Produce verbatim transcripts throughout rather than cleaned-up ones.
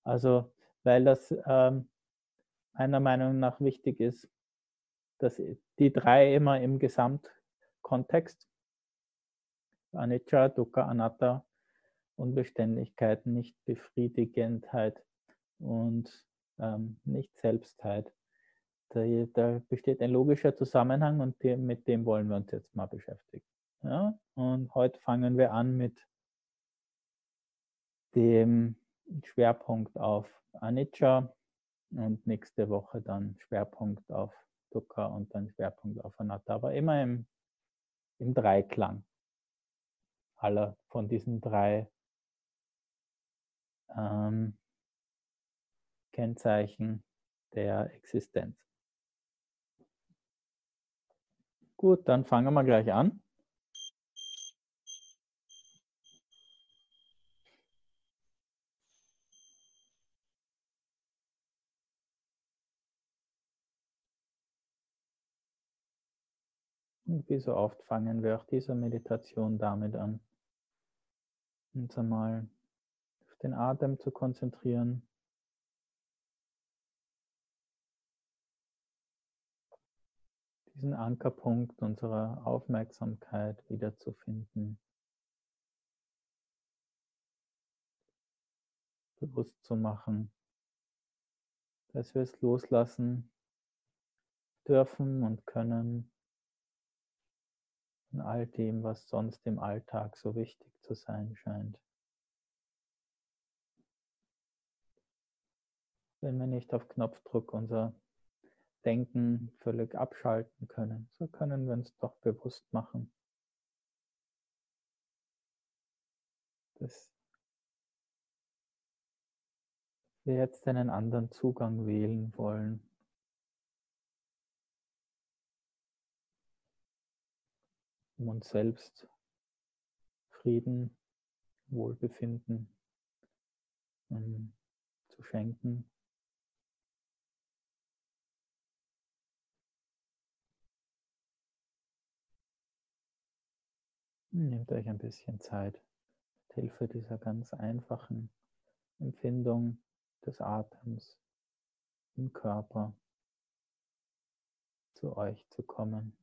Also, weil das, ähm, meiner Meinung nach wichtig ist, dass die drei immer im Gesamtkontext Anicca, Dukkha, Anatta, Unbeständigkeit, Nichtbefriedigendheit und, ähm, Nicht-Selbstheit. Da da besteht ein logischer Zusammenhang und dem mit dem wollen wir uns jetzt mal beschäftigen, ja? Und heute fangen wir an mit dem Schwerpunkt auf Anicca und nächste Woche dann Schwerpunkt auf Dukkha und dann Schwerpunkt auf Anatta, aber immer im im Dreiklang aller von diesen drei ähm Kennzeichen der Existenz. Gut, dann fangen wir gleich an. Und wie so oft fangen wir auch diese Meditation damit an, uns einmal auf den Atem zu konzentrieren. Diesen Ankerpunkt unserer Aufmerksamkeit wiederzufinden. Bewusst zu machen, dass wir es loslassen dürfen und können in all dem, was sonst im Alltag so wichtig zu sein scheint. Wenn wir nicht auf Knopfdruck unser Denken völlig abschalten können, so können wir uns doch bewusst machen, dass wir jetzt einen anderen Zugang wählen wollen. Um uns selbst Frieden, Wohlbefinden um, zu schenken. Nehmt euch ein bisschen Zeit, mit Hilfe dieser ganz einfachen Empfindung des Atems im Körper zu euch zu kommen.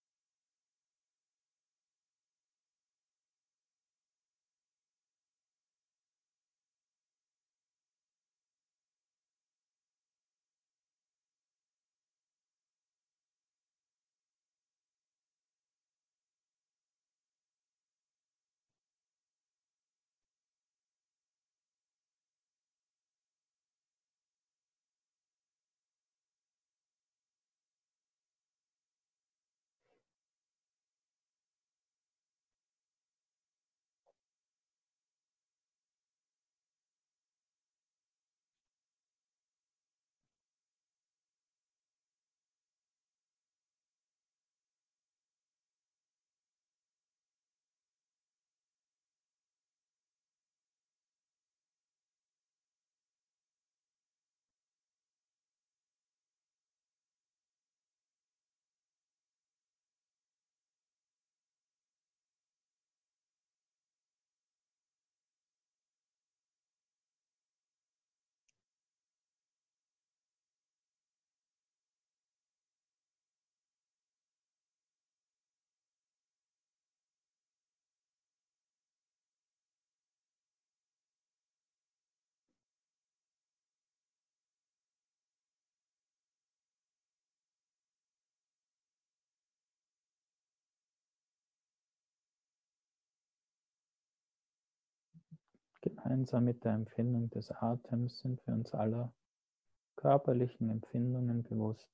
Gemeinsam mit der Empfindung des Atems sind wir uns aller körperlichen Empfindungen bewusst.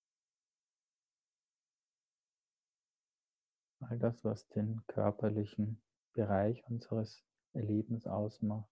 All das, was den körperlichen Bereich unseres Erlebens ausmacht.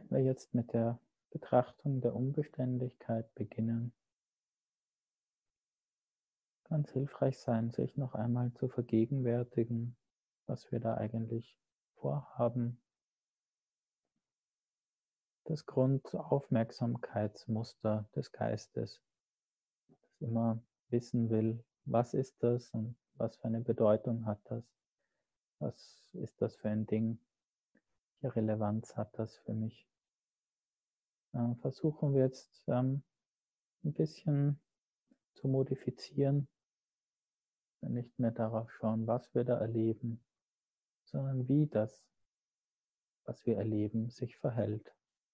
wir jetzt mit der Betrachtung der Unbeständigkeit beginnen, kann es hilfreich sein, sich noch einmal zu vergegenwärtigen, was wir da eigentlich vorhaben. Das Grundaufmerksamkeitsmuster des Geistes, das immer wissen will, was ist das und was für eine Bedeutung hat das, was ist das für ein Ding, welche Relevanz hat das für mich. Äh, versuchen wir jetzt ähm, ein bisschen zu modifizieren, nicht mehr darauf schauen, was wir da erleben, sondern wie das, was wir erleben, sich verhält.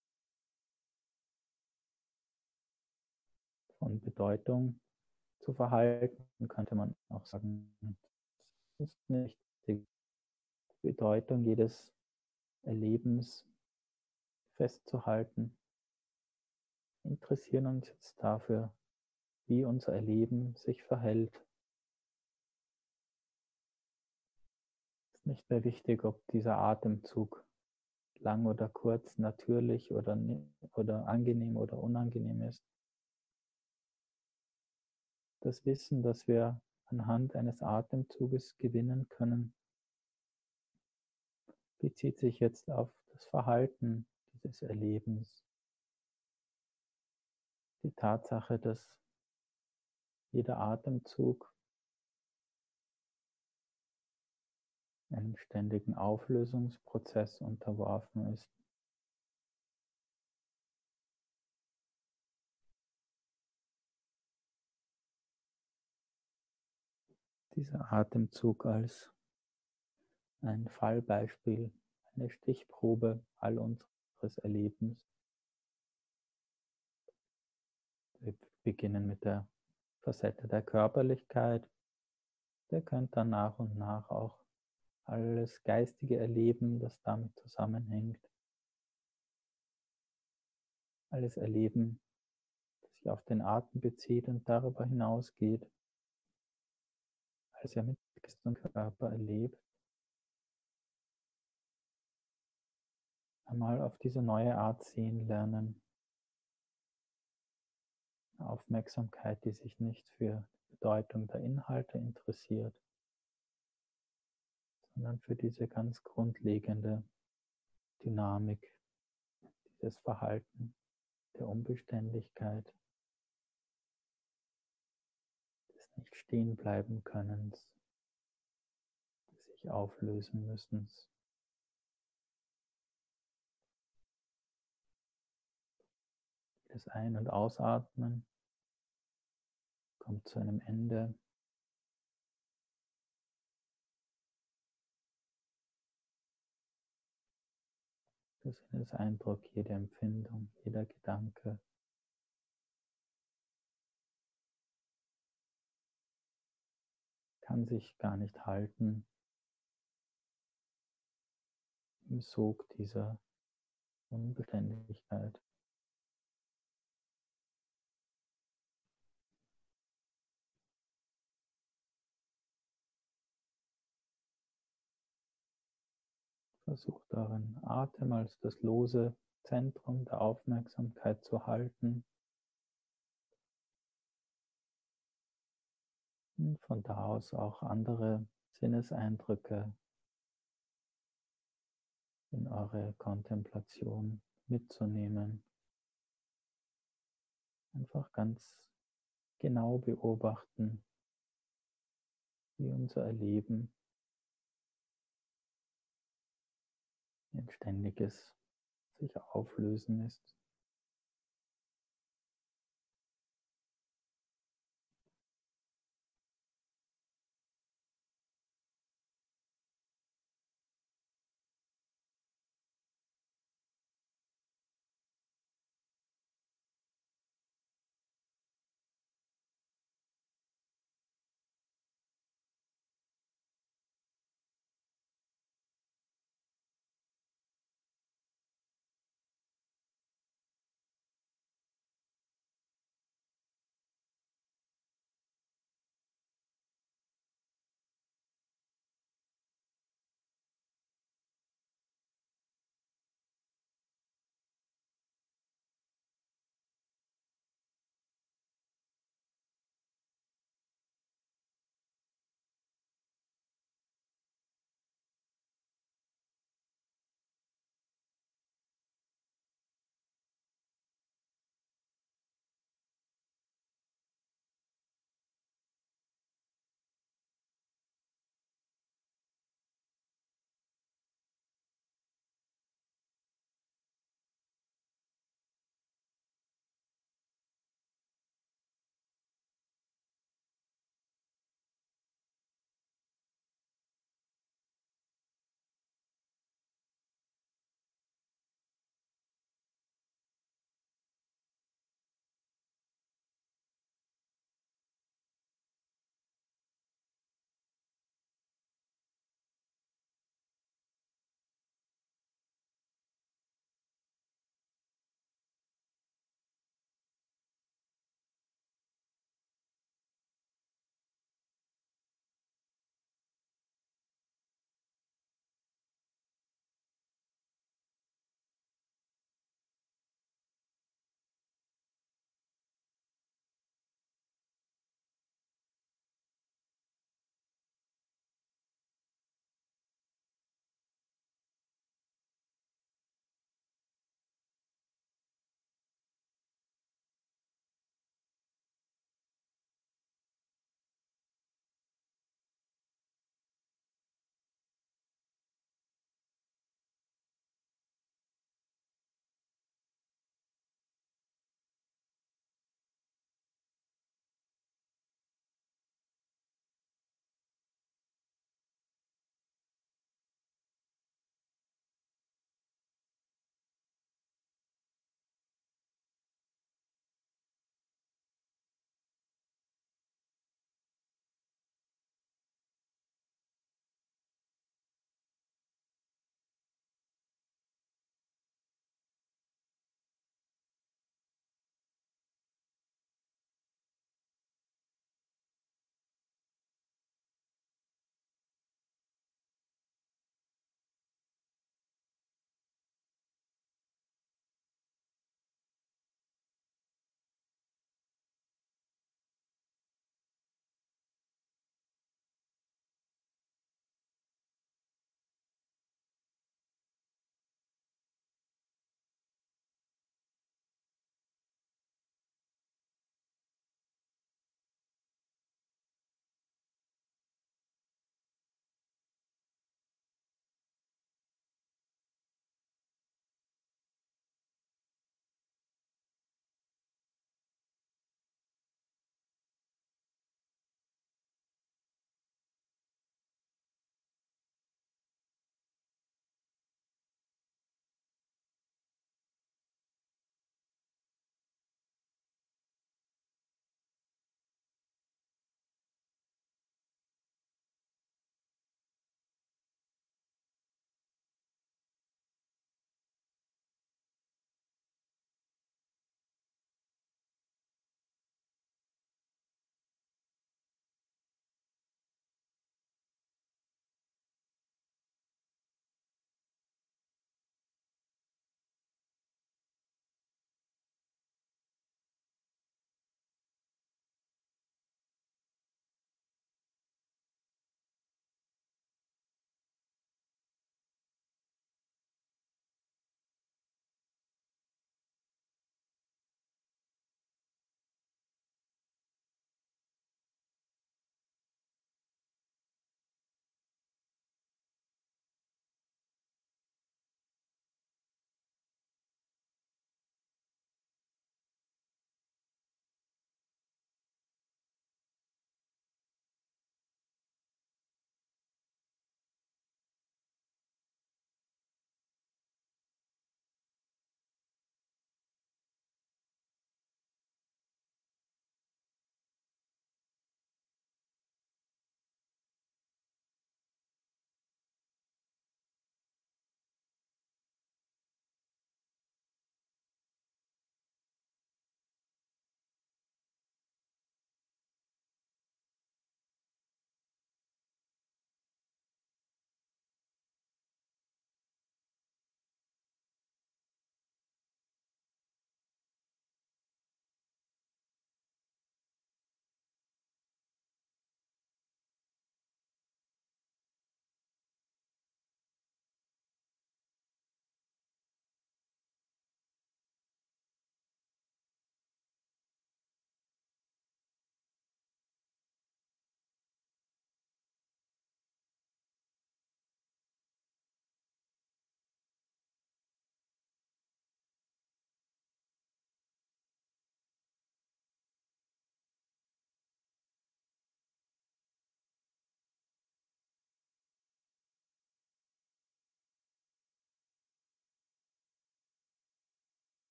Von Bedeutung zu Verhalten könnte man auch sagen. Das ist nicht die Bedeutung jedes Erlebens festzuhalten. Wir interessieren uns jetzt dafür, wie unser Erleben sich verhält. Es ist nicht mehr wichtig, ob dieser Atemzug lang oder kurz, natürlich oder, oder angenehm oder unangenehm ist. Das Wissen, das wir anhand eines Atemzuges gewinnen können, bezieht sich jetzt auf das Verhalten dieses Erlebens. Die Tatsache, dass jeder Atemzug einem ständigen Auflösungsprozess unterworfen ist. Dieser Atemzug als ein Fallbeispiel, eine Stichprobe all unseres Erlebens. Wir beginnen mit der Facette der Körperlichkeit. Der könnte dann nach und nach auch alles geistige Erleben, das damit zusammenhängt, alles Erleben, das sich auf den Atem bezieht und darüber hinausgeht, alles ja mit Geist und Körper erlebt, einmal auf diese neue Art sehen lernen. Aufmerksamkeit, die sich nicht für die Bedeutung der Inhalte interessiert, sondern für diese ganz grundlegende Dynamik, dieses Verhalten der Unbeständigkeit, des nicht stehen bleiben Könnens, des sich auflösen müssens. Das Ein- und Ausatmen kommt zu einem Ende. Der Sinneseindruck, jede Empfindung, jeder Gedanke kann sich gar nicht halten im Sog dieser Unbeständigkeit. Versucht euren Atem als das lose Zentrum der Aufmerksamkeit zu halten. Und von da aus auch andere Sinneseindrücke in eure Kontemplation mitzunehmen. Einfach ganz genau beobachten, wie unser Erleben ein ständiges sich auflösen ist.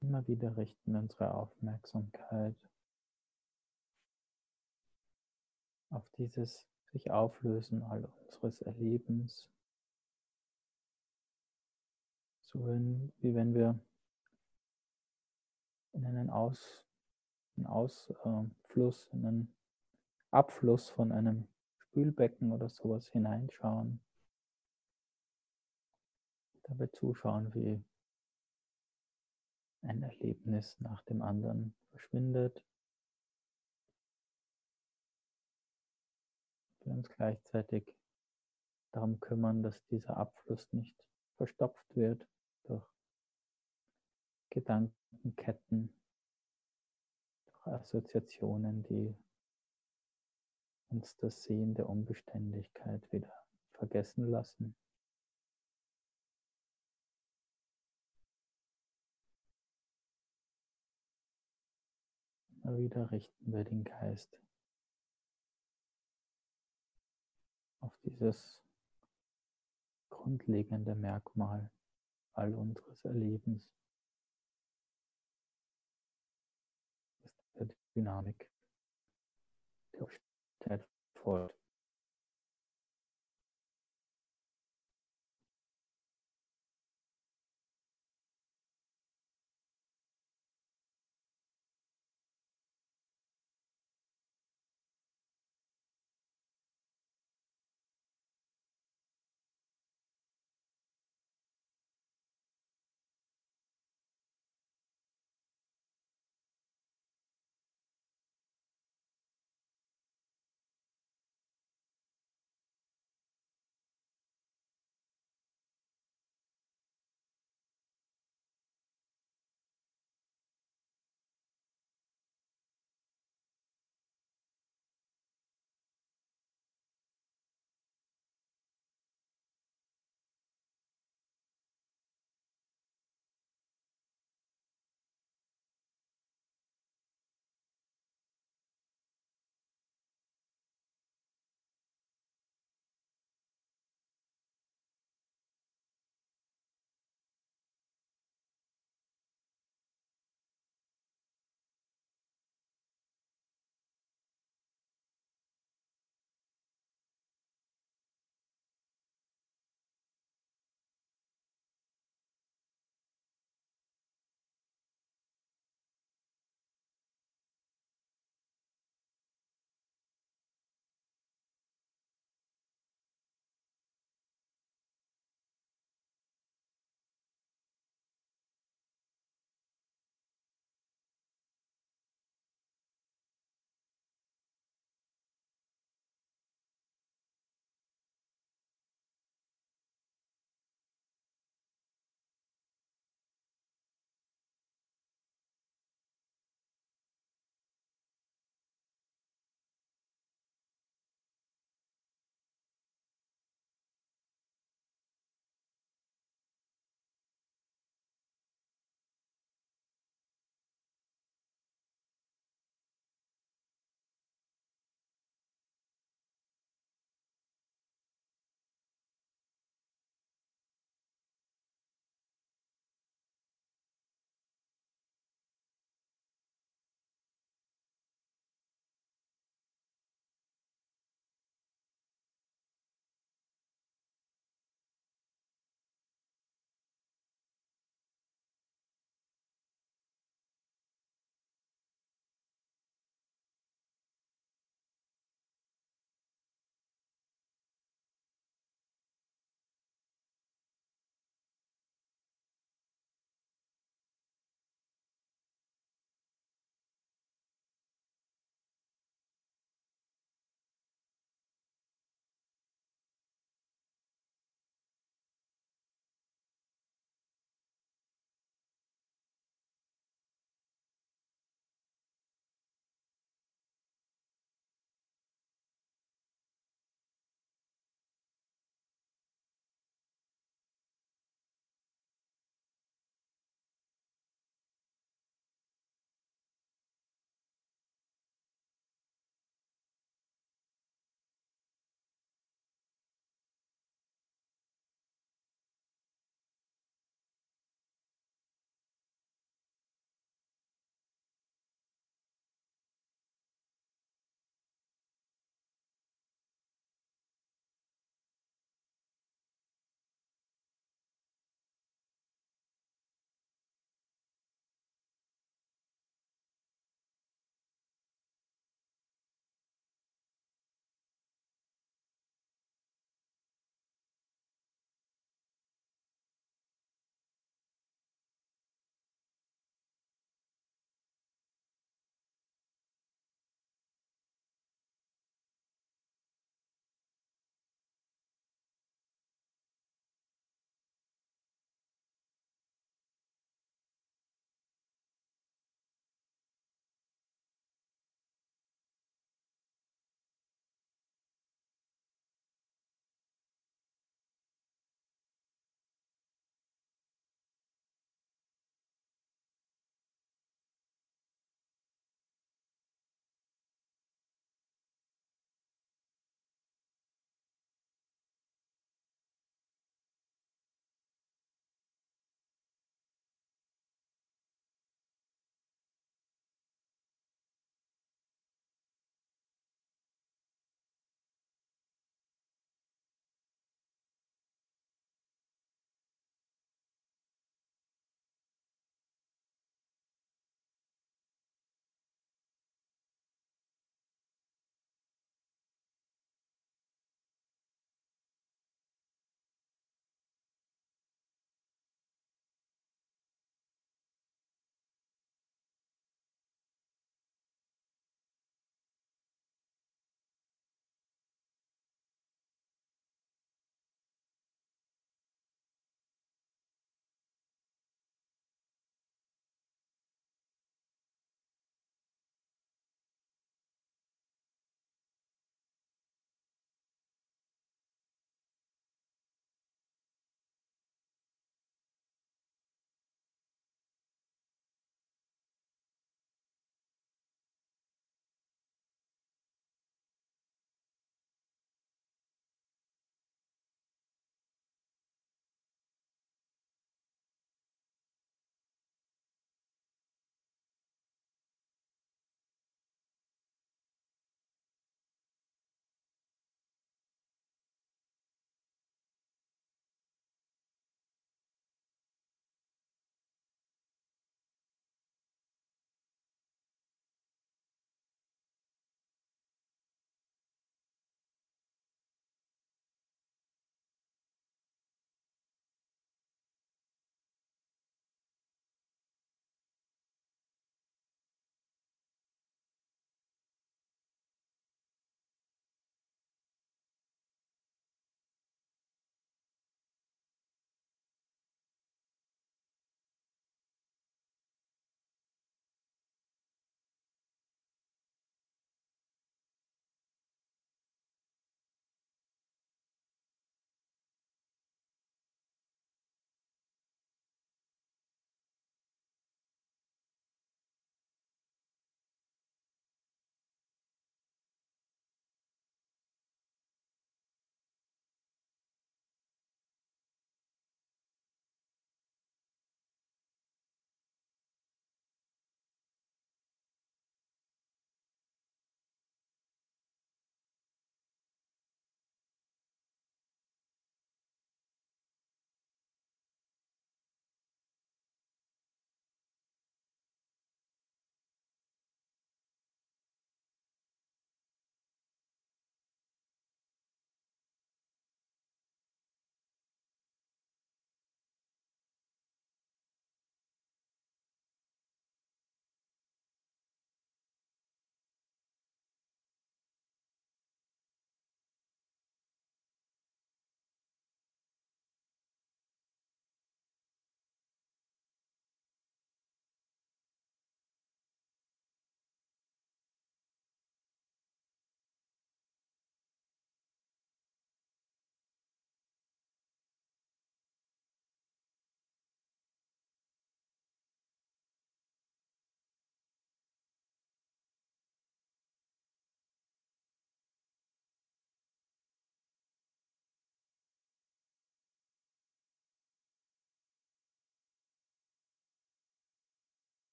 Immer wieder richten wir unsere Aufmerksamkeit auf dieses sich auflösen all unseres Erlebens, so wenn, wie wenn wir in einen, Aus, einen Ausfluss, in einen Abfluss von einem Spülbecken oder sowas hineinschauen, dabei zuschauen, wie ein Erlebnis nach dem anderen verschwindet, wir uns gleichzeitig darum kümmern, dass dieser Abfluss nicht verstopft wird durch Gedankenketten, durch Assoziationen, die uns das Sehen der Unbeständigkeit wieder vergessen lassen. Immer wieder richten wir den Geist auf dieses grundlegende Merkmal all unseres Erlebens, ist der Dynamik, der Unbeständigkeit folgt.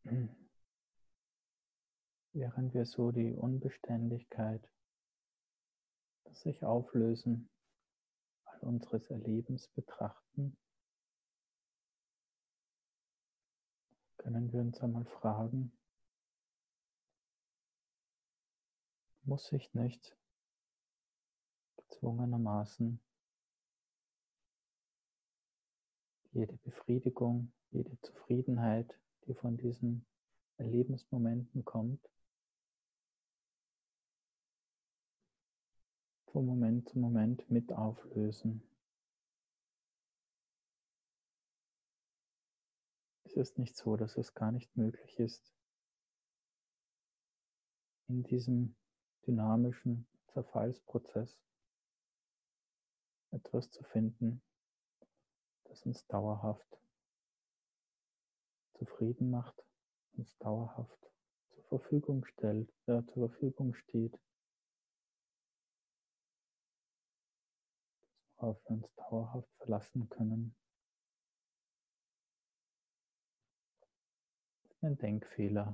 während wir so die Unbeständigkeit, das sich auflösen, all unseres Erlebens betrachten, können wir uns einmal fragen, muss ich nicht gezwungenermaßen jede Befriedigung, jede Zufriedenheit, die von diesen Erlebensmomenten kommt, von Moment zu Moment mit auflösen? Es ist nicht so, dass es gar nicht möglich ist, in diesem dynamischen Zerfallsprozess etwas zu finden, das uns dauerhaft zufrieden macht, uns dauerhaft zur Verfügung stellt, äh, zur Verfügung steht, worauf wir uns dauerhaft verlassen können. Das ist ein Denkfehler,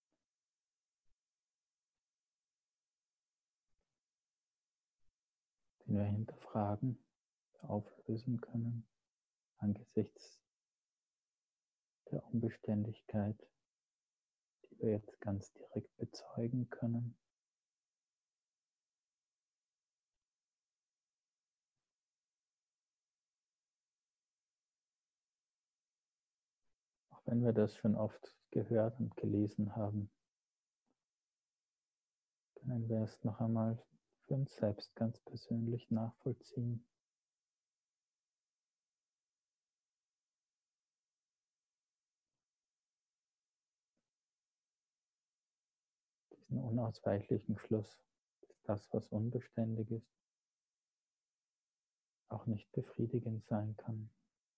den wir hinterfragen, auflösen können, angesichts der Unbeständigkeit, die wir jetzt ganz direkt bezeugen können. Auch wenn wir das schon oft gehört und gelesen haben, können wir es noch einmal für uns selbst ganz persönlich nachvollziehen. Diesen unausweichlichen Schluss, dass das, was unbeständig ist, auch nicht befriedigend sein kann.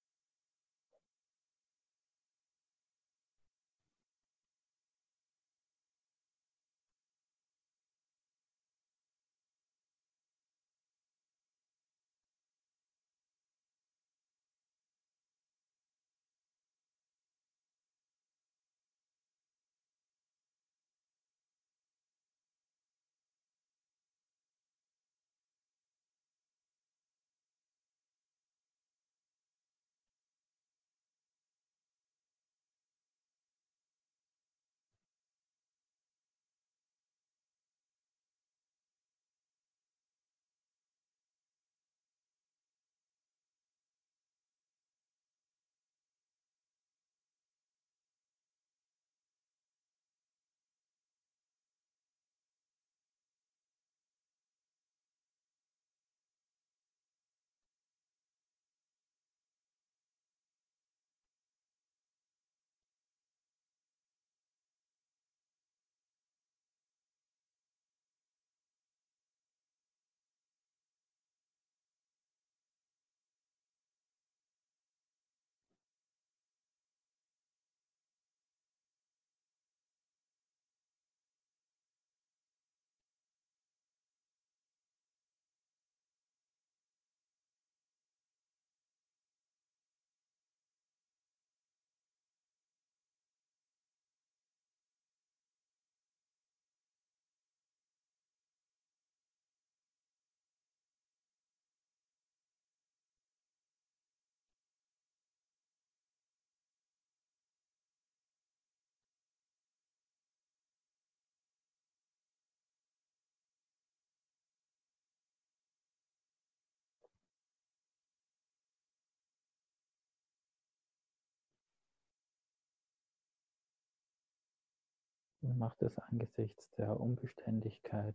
Und macht es angesichts der Unbeständigkeit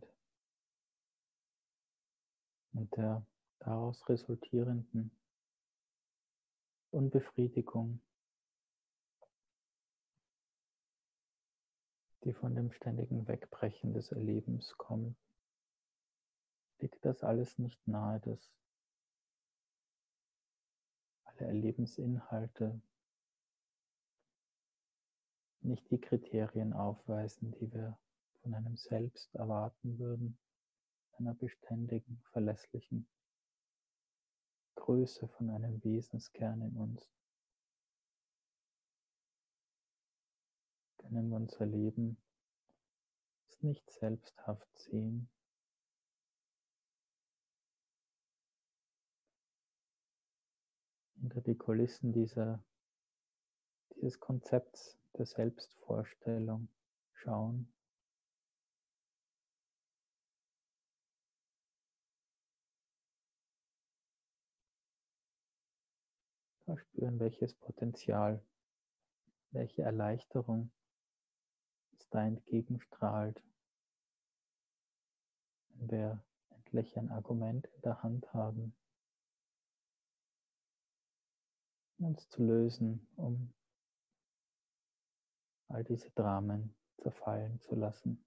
und der daraus resultierenden Unbefriedigung, die von dem ständigen Wegbrechen des Erlebens kommt, liegt das alles nicht nahe, dass alle Erlebensinhalte nicht die Kriterien aufweisen, die wir von einem Selbst erwarten würden, einer beständigen, verlässlichen Größe von einem Wesenskern in uns. können wir unser Leben nicht selbsthaft sehen. Hinter die Kulissen dieser, dieses Konzepts der Selbstvorstellung schauen. Da spüren, welches Potenzial, welche Erleichterung uns da entgegenstrahlt, wenn wir endlich ein Argument in der Hand haben, uns zu lösen, um all diese Dramen zerfallen zu lassen.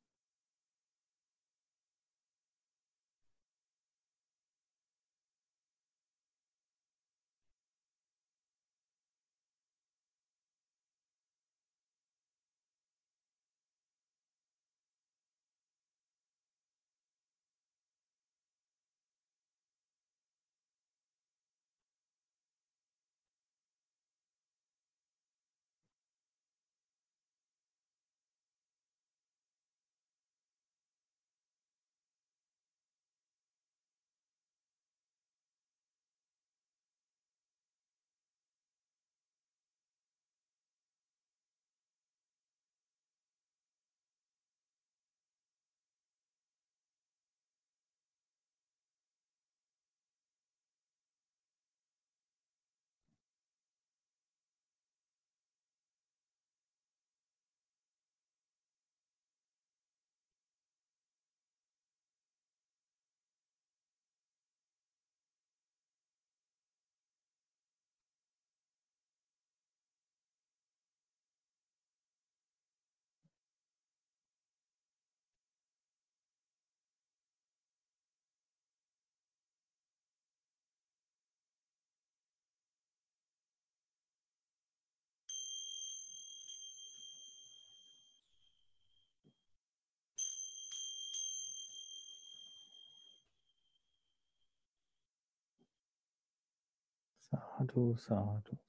Sadhu, Sadhu.